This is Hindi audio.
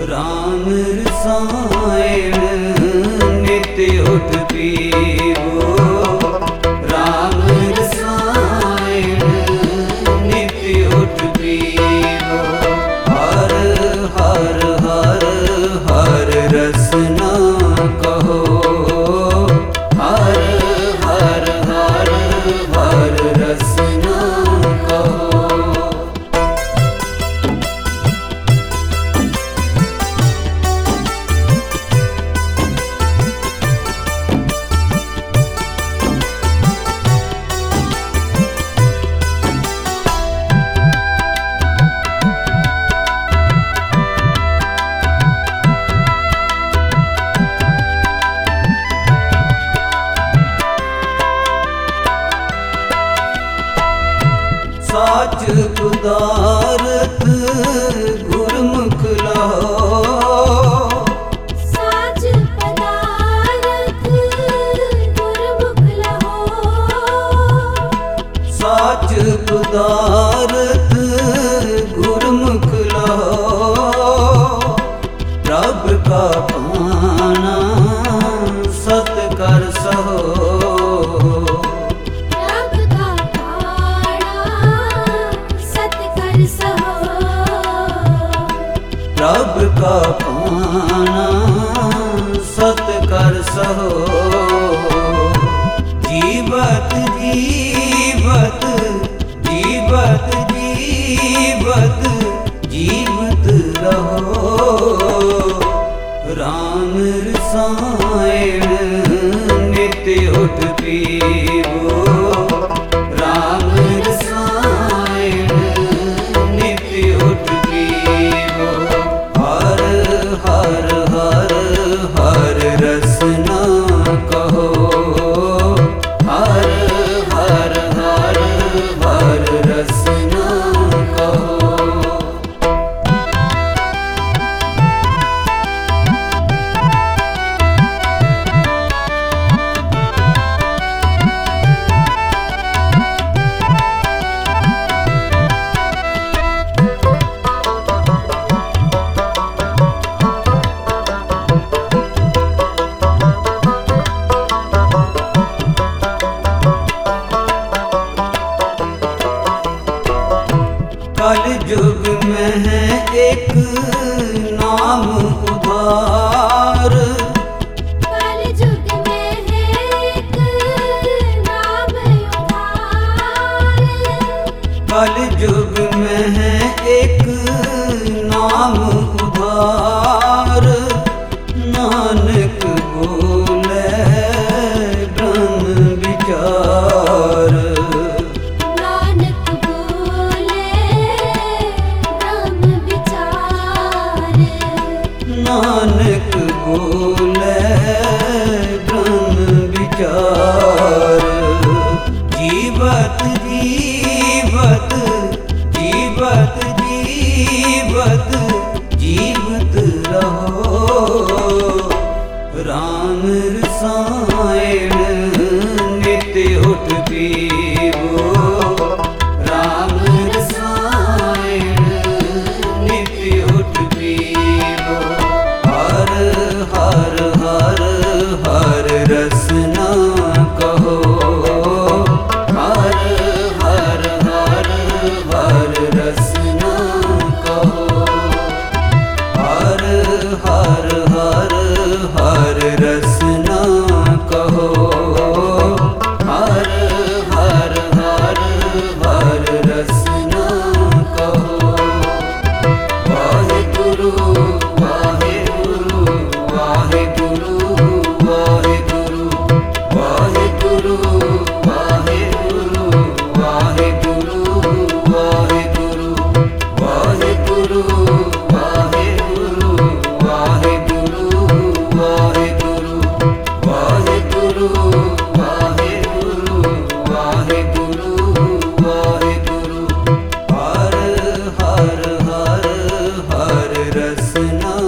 राम रसायन नित्य उठ पीवो। राम रसायन नित्य उठ पीवो। हर हर हर हर रसना कहो। हर हर हर हर रसना कहो। साच पदारथ गुरमुख लहो। साच पदारथ गुरमुख लहो। साच पदारथ गुरमुख लहो। रब का पाना सत कर सहो। रब का पाना सत कर सहो। जीवत जीवत जीवत जीवत जीवत रहो। राम रसायन नित्य उठ पीवो। राम रसायन नित्य उठ पीवो। हर हर हर हर रसना कहो। हर हर हर हर रसना कहो। कल युग में है एक नाम उधार। कल युग में है एक नाम उधार। कल युग में है एक नाम उधार। नानक बोले ब्रह्म विचार। नानक बोले ब्रह्म विचार। नानक बोले ब्रह्म विचार। जीवत जीवत जीवत जीवत जीवत रहो। राम रसायन नित्य उठ पीवो। राम रसायन नित्य उठ पीवो। हर हर हर हर रसना कहो। हर हर हर हर रसना कहो। हर हर हर हर रसना कहो। हर हर हर हर रसना कहो। वाहेगुरु वाहेगुरु वाहेगुरु वाहेगुरु वाहेगुरु वाहेगुरु वाहेगुरु वाहेगुरु वाहेगुरु वाहेगुरु वाहेगुरु वाहेगुरु वाहेगुरु वाहेगुरु वाहेगुरु वाहेगुरु। हर हर हर हर रसना